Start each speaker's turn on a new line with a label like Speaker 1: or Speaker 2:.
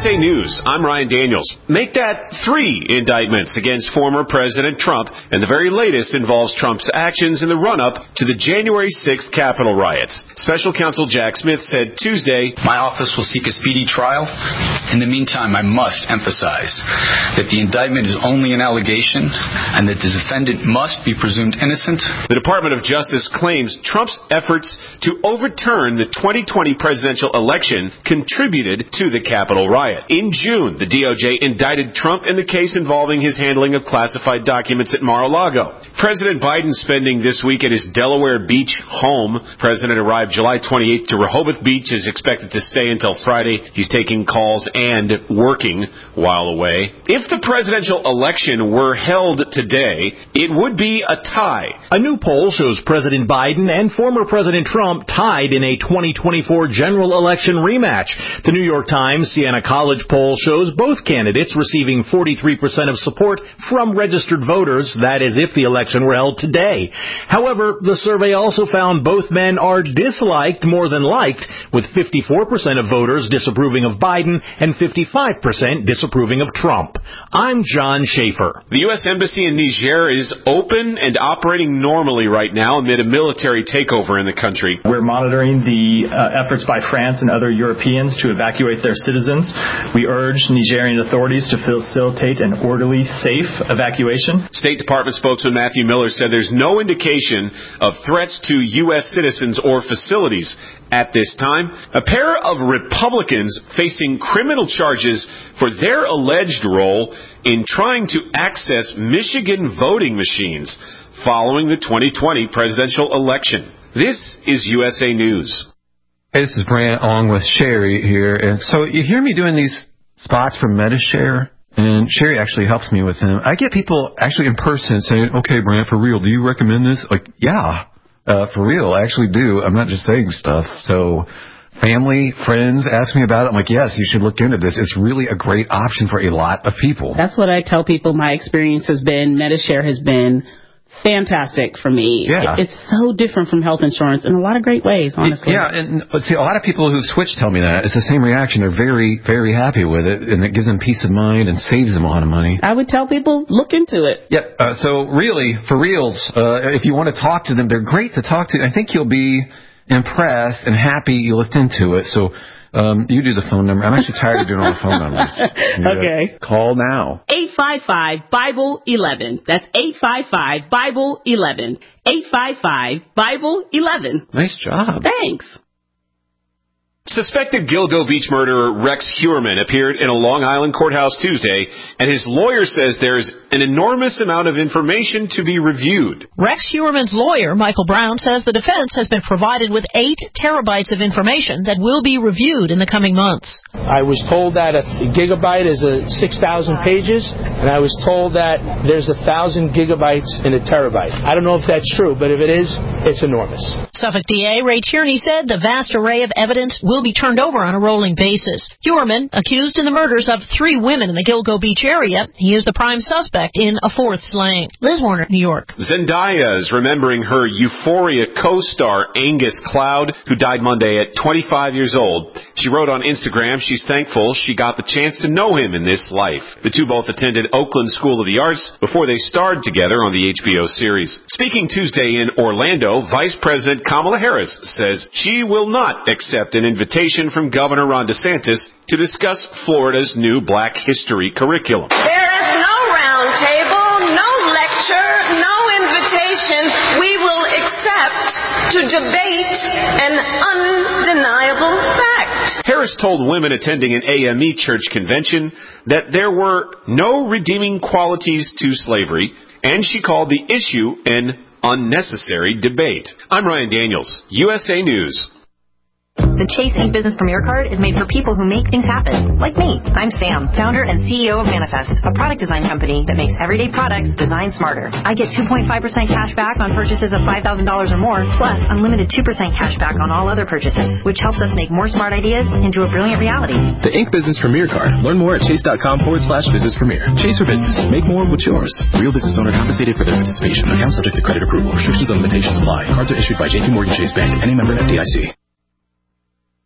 Speaker 1: USA News, I'm Ryan Daniels. Make that 3 indictments against former President Trump, and the very latest involves Trump's actions in the run-up to the January 6th Capitol riots. Special counsel Jack Smith said Tuesday,
Speaker 2: "My office will seek a speedy trial. In the meantime, I must emphasize that the indictment is only an allegation and that the defendant must be presumed innocent."
Speaker 1: The Department of Justice claims Trump's efforts to overturn the 2020 presidential election contributed to the Capitol riot. In June, the DOJ indicted Trump in the case involving his handling of classified documents at Mar-a-Lago. President Biden spending this week at his Delaware Beach home. President arrived July 28th to Rehoboth Beach, is expected to stay until Friday. He's taking calls and working while away. If the presidential election were held today, it would be a tie.
Speaker 3: A new poll shows President Biden and former President Trump tied in a 2024 general election rematch. The New York Times Siena College poll shows both candidates receiving 43% of support from registered voters, that is if the election were held today. However, the survey also found both men are disliked more than liked, with 54% of voters disapproving of Biden and 55% disapproving of Trump. I'm John Schaefer.
Speaker 1: The U.S. Embassy in Niger is open and operating normally right now amid a military takeover in the country.
Speaker 4: We're monitoring the efforts by France and other Europeans to evacuate their citizens. We urge Nigerian authorities to facilitate an orderly, safe evacuation.
Speaker 1: State Department spokesman Matthew Miller said there's no indication of threats to U.S. citizens or facilities at this time. A pair of Republicans facing criminal charges for their alleged role in trying to access Michigan voting machines following the 2020 presidential election. This is USA News.
Speaker 5: Hey, this is Brant along with Sherry here. And so you hear me doing these spots for MediShare, and Sherry actually helps me with them. I get people actually in person saying, "Okay, Brant, for real, do you recommend this?" Like, yeah, for real, I actually do. I'm not just saying stuff. So family, friends ask me about it. I'm like, yes, you should look into this. It's really a great option for a lot of people.
Speaker 6: That's what I tell people my experience has been. MediShare has been fantastic for me.
Speaker 5: Yeah.
Speaker 6: It's so different from health insurance in a lot of great ways, honestly.
Speaker 5: Yeah, and see, a lot of people who switch tell me that. It's the same reaction. They're very, very happy with it, and it gives them peace of mind and saves them a lot of money.
Speaker 6: I would tell people, look into it.
Speaker 5: Yep. So really, for reals, if you want to talk to them, they're great to talk to. I think you'll be impressed and happy you looked into it. So you do the phone number. I'm actually tired of doing all the phone numbers.
Speaker 6: Okay.
Speaker 5: Call now.
Speaker 6: 855-BIBLE-11. That's 855-BIBLE-11. 855-BIBLE-11.
Speaker 5: Nice job.
Speaker 6: Thanks.
Speaker 1: Suspected Gilgo Beach murderer Rex Heuermann appeared in a Long Island courthouse Tuesday, and his lawyer says there's an enormous amount of information to be reviewed.
Speaker 7: Rex Heuermann's lawyer, Michael Brown, says the defense has been provided with 8 terabytes of information that will be reviewed in the coming months.
Speaker 8: I was told that a gigabyte is 6,000 pages, and I was told that there's 1,000 gigabytes in a terabyte. I don't know if that's true, but if it is, it's enormous.
Speaker 7: Suffolk DA Ray Tierney said the vast array of evidence will be turned over on a rolling basis. Heuermann, accused in the murders of 3 women in the Gilgo Beach area, he is the prime suspect in a 4th slaying. Liz Warner, New York.
Speaker 1: Zendaya is remembering her Euphoria co-star Angus Cloud, who died Monday at 25 years old. She wrote on Instagram she's thankful she got the chance to know him in this life. The two both attended Oakland School of the Arts before they starred together on the HBO series. Speaking Tuesday in Orlando, Vice President Kamala Harris says she will not accept an invitation from Governor Ron DeSantis to discuss Florida's new Black History curriculum.
Speaker 9: There is no round table, no lecture, no invitation we will accept to debate an undeniable fact.
Speaker 1: Harris told women attending an AME church convention that there were no redeeming qualities to slavery, and she called the issue an unnecessary debate. I'm Ryan Daniels, USA News.
Speaker 10: The Chase Ink Business Premier Card is made for people who make things happen, like me. I'm Sam, founder and CEO of Manifest, a product design company that makes everyday products designed smarter. I get 2.5% cash back on purchases of $5,000 or more, plus unlimited 2% cash back on all other purchases, which helps us make more smart ideas into a brilliant reality.
Speaker 11: The Ink Business Premier Card. Learn more at chase.com/business premier. Chase for business. Make more with yours. Real business owner compensated for their participation. Account subject to credit approval. Restrictions and limitations apply. Cards are issued by JP Morgan Chase Bank. Any member FDIC.